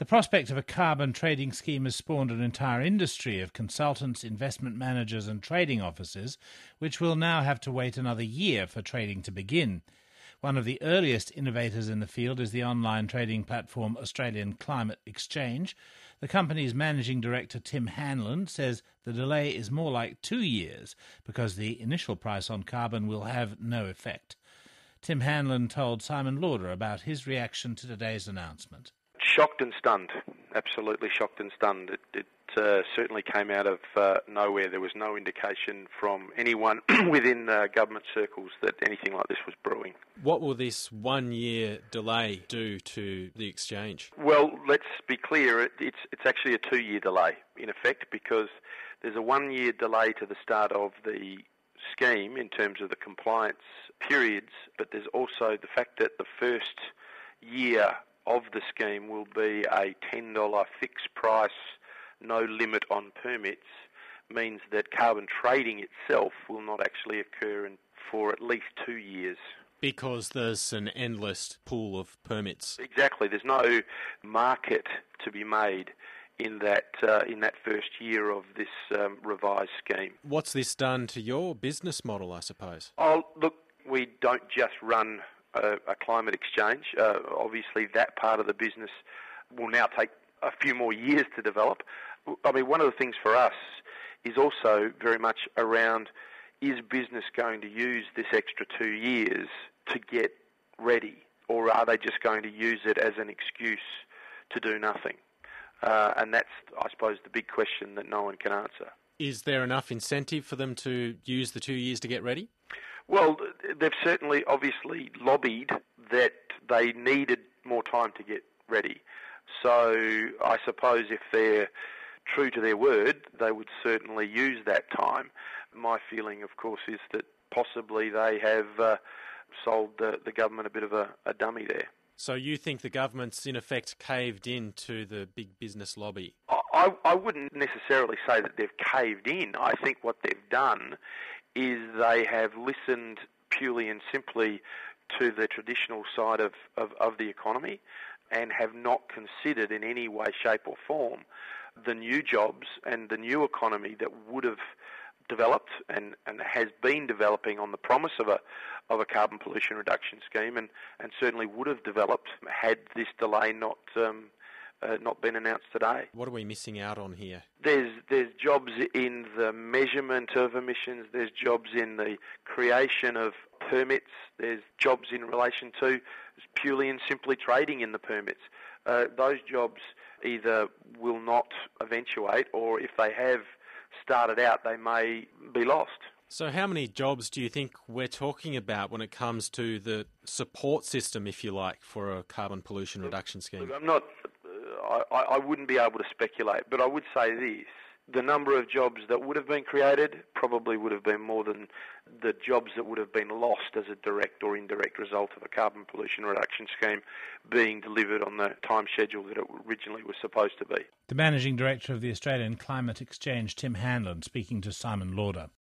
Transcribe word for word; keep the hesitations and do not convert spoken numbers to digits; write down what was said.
The prospect of a carbon trading scheme has spawned an entire industry of consultants, investment managers and trading officers, which will now have to wait another year for trading to begin. One of the earliest innovators in the field is the online trading platform Australian Climate Exchange. The company's managing director, Tim Hanlon, says the delay is more like two years because the initial price on carbon will have no effect. Tim Hanlon told Simon Lauder about his reaction to today's announcement. Shocked and stunned, absolutely shocked and stunned. It, it uh, certainly came out of uh, nowhere. There was no indication from anyone within uh, government circles that anything like this was brewing. What will this one-year delay do to the exchange? Well, let's be clear, it, it's, it's actually a two-year delay, in effect, because there's a one-year delay to the start of the scheme in terms of the compliance periods, but there's also the fact that the first year of the scheme will be a ten dollars fixed price, no limit on permits, means that carbon trading itself will not actually occur in, for at least two years. Because there's an endless pool of permits. Exactly. There's no market to be made in that uh, in that first year of this um, revised scheme. What's this done to your business model, I suppose? Oh, look, we don't just run a, a climate exchange. Uh, obviously, that part of the business will now take a few more years to develop. I mean, one of the things for us is also very much around, is business going to use this extra two years to get ready, or are they just going to use it as an excuse to do nothing? Uh, and that's, I suppose, the big question that no one can answer. Is there enough incentive for them to use the two years to get ready? Well, they've certainly obviously lobbied that they needed more time to get ready. So I suppose if they're true to their word, they would certainly use that time. My feeling, of course, is that possibly they have uh, sold the, the government a bit of a, a dummy there. So you think the government's in effect caved in to the big business lobby? I, I wouldn't necessarily say that they've caved in. I think what they've done is they have listened purely and simply to the traditional side of, of, of the economy and have not considered in any way, shape or form the new jobs and the new economy that would have developed and, and has been developing on the promise of a of a carbon pollution reduction scheme, and, and certainly would have developed had this delay not um, uh, not been announced today. What are we missing out on here? There's there's jobs in the measurement of emissions. There's jobs in the creation of permits. There's jobs in relation to purely and simply trading in the permits. Uh, those jobs either will not eventuate, or if they have started out, they may be lost. So how many jobs do you think we're talking about when it comes to the support system, if you like, for a carbon pollution reduction scheme? Look, I'm not, uh, I, I wouldn't be able to speculate, but I would say this. The number of jobs that would have been created probably would have been more than the jobs that would have been lost as a direct or indirect result of a carbon pollution reduction scheme being delivered on the time schedule that it originally was supposed to be. The Managing Director of the Australian Climate Exchange, Tim Hanlon, speaking to Simon Lauder.